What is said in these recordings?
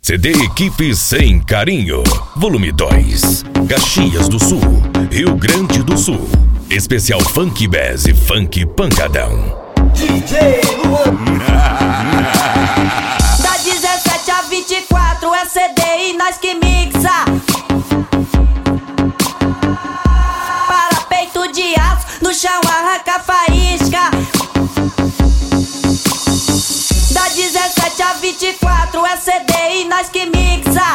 CD Equipe Sem Carinho, volume 2, Caxias do Sul, Rio Grande do Sul. Especial Funk Bass e Funk Pancadão. DJ Luan. Da 17 a 24 é CD e nós que mixa. Para peito de aço, no chão arranca faísca. Da 17 a 24 é CD e nós que mixa.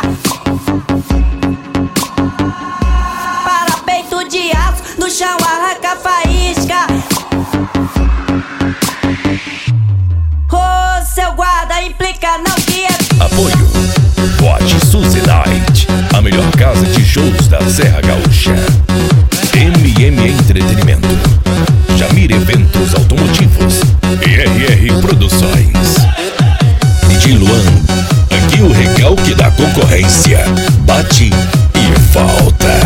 Para peito de aço, no chão arranca faísca. Ô, seu guarda, implica não que é... Apoio Watch Suzy Night, a melhor casa de shows da Serra Gaúcha. MM Entretenimento, Jamir Eventos Automotivos e RR Produções. DJ Luan, aqui o recalque da concorrência bate e falta.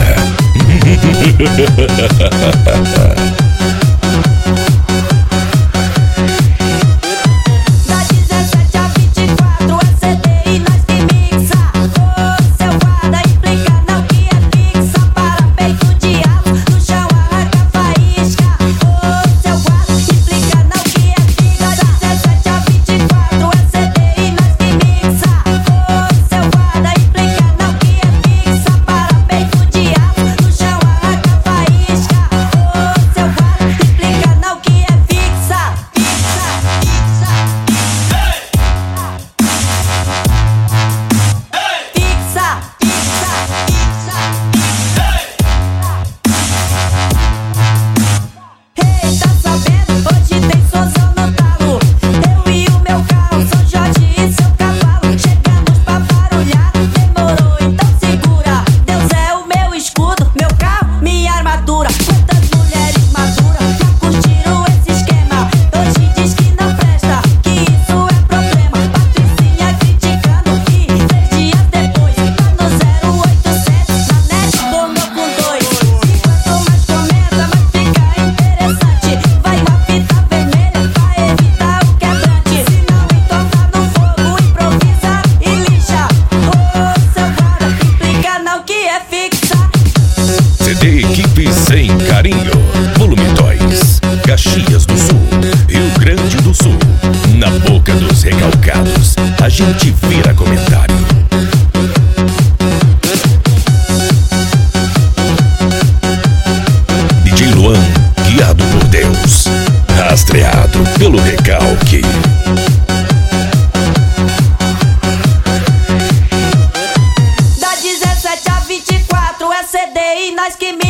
CD Equipe Sem Carinho, volume 2, Caxias do Sul, Rio Grande do Sul. Na boca dos recalcados, a gente vira comentário. DJ Luan, guiado por Deus, rastreado pelo recalque. Da 17 a 24 é CD e nós que